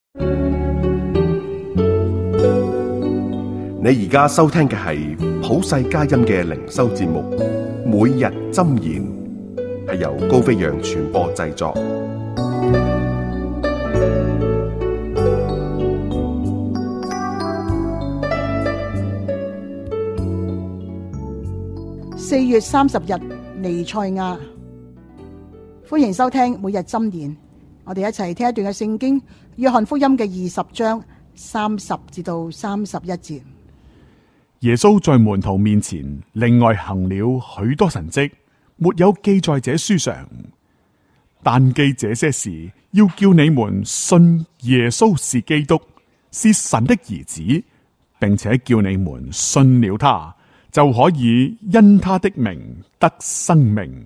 你而家收聽嘅係普世佳音嘅靈修節目，每日箴言，係由高飛揚傳播製作。 4月30日，彌賽亞，歡迎收聽每日箴言。我哋一齊聽一段嘅聖經，約翰福音嘅20章30至到31節。 耶穌在門徒面前另外行了許多神蹟，沒有記在這書上，但記這些事，要叫你們信耶穌是基督，是神的兒子，並且叫你們信了他，就可以因他的名得生命。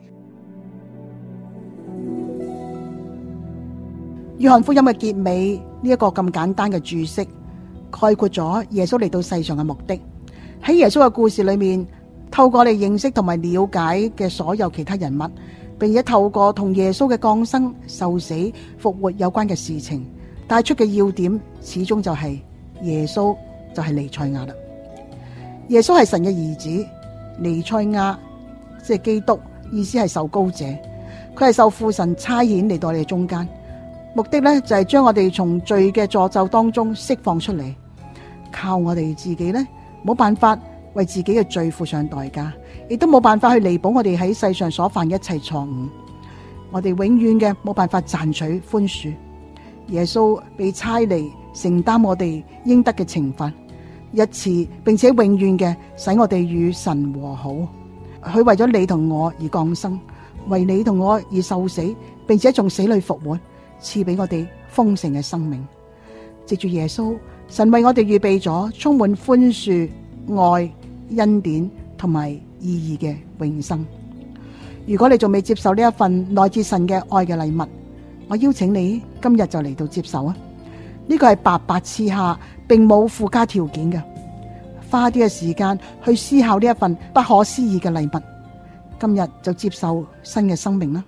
約翰福音嘅結尾呢一個咁簡單嘅注釋，概括咗耶穌嚟到世上嘅目的。喺耶穌嘅故事裏面，透過我哋認識同埋了解嘅所有其他人物，並且透過同耶穌嘅降生、受死、復活有關嘅事情，帶出嘅要點始終就係耶穌就係彌賽亞啦。耶穌係神嘅兒子，彌賽亞即係基督，意思係受膏者，佢係受父神差遣嚟到我哋中間。目的咧就係將我哋從罪嘅詛咒當中釋放出嚟，靠我哋自己咧冇辦法為自己嘅罪付上代價，亦都冇辦法去彌補我哋喺世上所犯嘅一切錯誤。我哋永遠嘅冇辦法賺取寬恕。耶穌被差嚟承擔我哋應得嘅懲罰，一次並且永遠嘅使我哋與神和好。佢為咗你同我而降生，為你同我而受死，並且從死裏復活，賜俾我哋豐盛嘅生命。藉住耶穌，神為我哋預備咗充滿寬恕、愛、恩典同埋意義嘅永生。如果你仲未接受呢一份來自神嘅愛嘅禮物，我邀請你今日就嚟到接受啊！呢個係白白賜下，並冇附加條件嘅。花啲嘅時間去思考呢一份不可思議嘅禮物，今日就接受新嘅生命啦！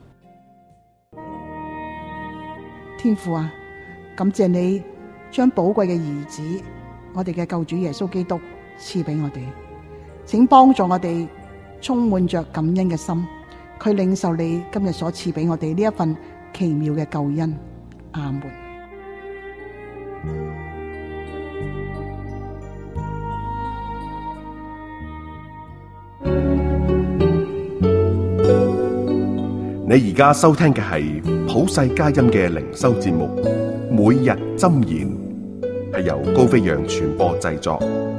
天父啊，感謝你將寶貴嘅兒子，我哋嘅救主耶穌基督賜俾我哋，請幫助我哋充滿着感恩嘅心，去領受你今日所賜俾我哋呢一份奇妙嘅救恩。阿門。 你而家收聽嘅係普世佳音嘅靈修節目，每日箴言，係由高飛揚傳播製作。